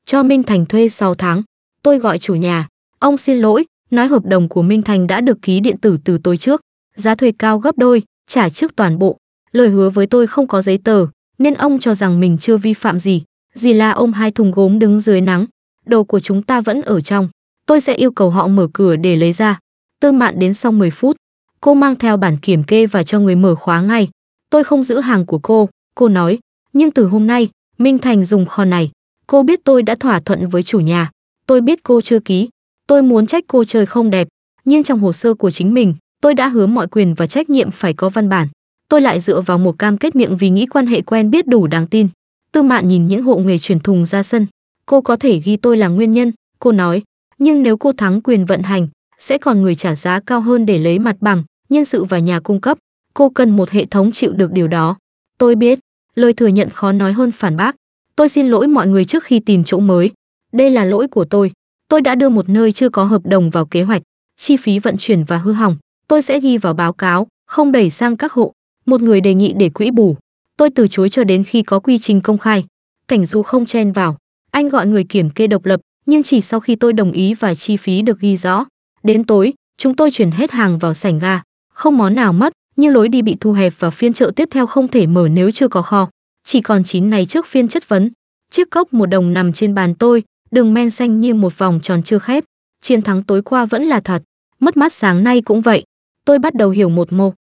cho Minh Thành thuê 6 tháng. Tôi gọi chủ nhà, ông xin lỗi, nói hợp đồng của Minh Thành đã được ký điện tử từ tối trước, giá thuê cao gấp đôi, trả trước toàn bộ. Lời hứa với tôi không có giấy tờ, nên ông cho rằng mình chưa vi phạm gì. Dì La ôm 2 thùng gốm đứng dưới nắng. Đồ của chúng ta vẫn ở trong. Tôi sẽ yêu cầu họ mở cửa để lấy ra. Tư Mạn đến sau 10 phút. Cô mang theo bản kiểm kê và cho người mở khóa ngay. Tôi không giữ hàng của cô nói. Nhưng từ hôm nay, Minh Thành dùng kho này. Cô biết tôi đã thỏa thuận với chủ nhà. Tôi biết cô chưa ký. Tôi muốn trách cô chơi không đẹp. Nhưng trong hồ sơ của chính mình, tôi đã hứa mọi quyền và trách nhiệm phải có văn bản. Tôi lại dựa vào một cam kết miệng vì nghĩ quan hệ quen biết đủ đáng tin. Tư Mạn nhìn những hộ nghề chuyển thùng ra sân. Cô có thể ghi tôi là nguyên nhân, cô nói. Nhưng nếu cô thắng quyền vận hành, sẽ còn người trả giá cao hơn để lấy mặt bằng, nhân sự và nhà cung cấp. Cô cần một hệ thống chịu được điều đó. Tôi biết, lời thừa nhận khó nói hơn phản bác. Tôi xin lỗi mọi người trước khi tìm chỗ mới. Đây là lỗi của tôi. Tôi đã đưa một nơi chưa có hợp đồng vào kế hoạch. Chi phí vận chuyển và hư hỏng, tôi sẽ ghi vào báo cáo, không đẩy sang các hộ. Một người đề nghị để quỹ bù. Tôi từ chối cho đến khi có quy trình công khai. Cảnh Du không chen vào. Anh gọi người kiểm kê độc lập, nhưng chỉ sau khi tôi đồng ý và chi phí được ghi rõ. Đến tối, chúng tôi chuyển hết hàng vào sảnh ga. Không món nào mất, nhưng lối đi bị thu hẹp và phiên chợ tiếp theo không thể mở nếu chưa có kho. Chỉ còn 9 ngày trước phiên chất vấn. Chiếc cốc 1 đồng nằm trên bàn tôi, đường men xanh như một vòng tròn chưa khép. Chiến thắng tối qua vẫn là thật, mất mát sáng nay cũng vậy. Tôi bắt đầu hiểu một